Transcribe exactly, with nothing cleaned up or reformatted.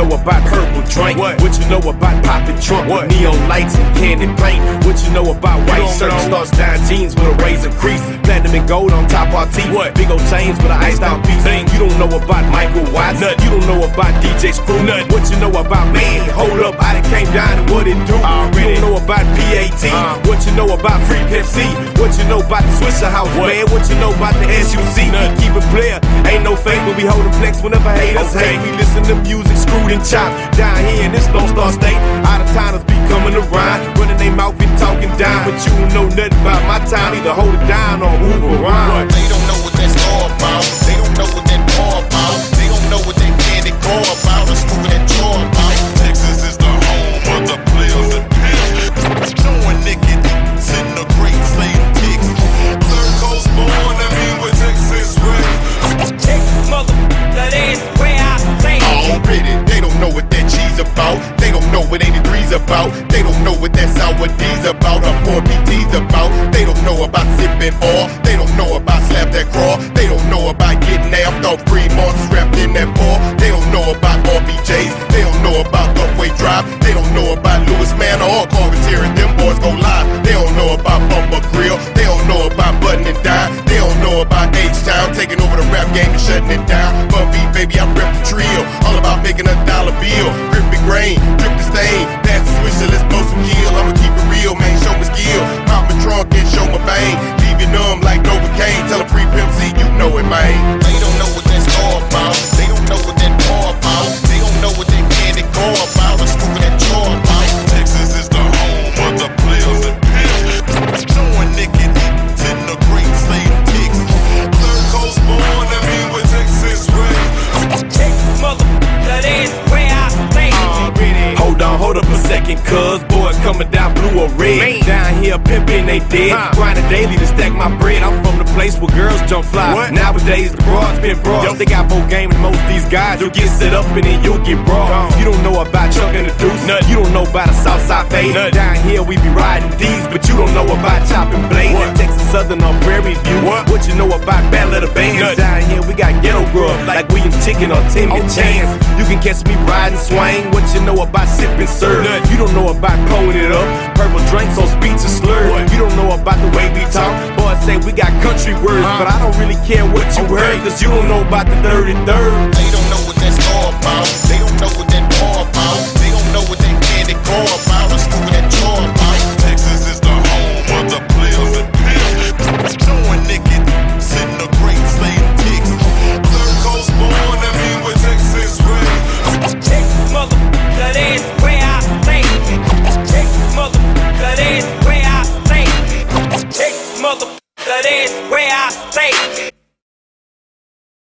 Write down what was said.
know about purple drink? What, what you know about popping trunk with neon lights and candy paint? What you know about white shirts, stars, down jeans with a razor crease, platinum and gold on top our teeth? What? Big old chains with an iced out piece. You don't know about Michael Watts. Nut. You don't know about D J Screw. Nut. What you know about man? Hold up, I done came down and what it do? Already. You don't know about P A T. Uh. What you know about Free Pepsi? What you know about the Swisher House, what? Man? What you know about the S U C? Nut. Keep it player, ain't no fake, but we holding flex whenever haters okay. hate. We listen to music, screwed and chopped down here in this Lone Star State. Out of towners be coming around, running their mouth and talking down, but you don't know nothing about my town. Either hold it down or move around. They don't know what that's all about. They don't know what that all about. They don't know what that candy go about. Or screw that jaw about. Texas is the home of the players and pimps. Showing naked sitting the great slave kicks. Third coast born, I mean with Texas raised. Texas mother, that is where I stay. Already, they don't know what that cheese about. They don't know what eighty-three's about. They don't know what that sour D's about. Or four P T's about. They don't know about sipping oil. They don't know about slap that crawl. They don't know about getting amped off three months wrapped in that ball. They don't know about R B J's. They don't know about Upway Drive. They don't know about Lewis Manor or Carpentier. Them boys go live. They don't know about Bumper Grill. They don't know about Button and Dime. They don't know about H-Town taking over the rap game and shutting it down. Bumpy, baby, I rep the trio. All about making a dollar bill. Gripping grain, drip the stain. Pass the swisher, let's blow some kill. I'ma keep it real, man. Show my skill. Pop my trunk and show my vein. Leave you numb like Novocaine. Tell a free pimp C, you know it, man. They don't know what that's all about. They don't know what that all about. They don't know what that candy go about. Or screw that jaw about. Texas is the home of the players and pimps. Showing naked sitting the great slave kicks. Third coast born, I mean with Texas raised. Texas mother, that is where I stay. Hold on, hold up a second, cuz boys coming down blue or red. Man. Down here pimping, they dead. Huh. Grinding daily to stack my bread. I'm from the place where girls jump fly. What? Nowadays the broads been broads. Yo. They got more game than most of these guys. You get set up and then you get broad. Gone. You don't know about Chuck and the Deuce. Nut. You don't know about a Southside fade. Nut. Down here we be riding D's, but you don't know about chopping blades. What? Texas Southern on Prairie View. What? What you know about Battle of the Bands? Nut. Down here we got ghetto grub like William Chicken or Timmy oh, Chance. You can catch me riding swing. What you know about sipping serve? Nut. You don't know about pulling it up. Purple drinks on speech and slur. What? You don't know about the way we talk. Boys say we got country words, huh? But I don't really care what you okay. heard, cause you don't know about the thirty-third. They don't know what that's all about. They don't know what that all about. They don't know what that candy go about.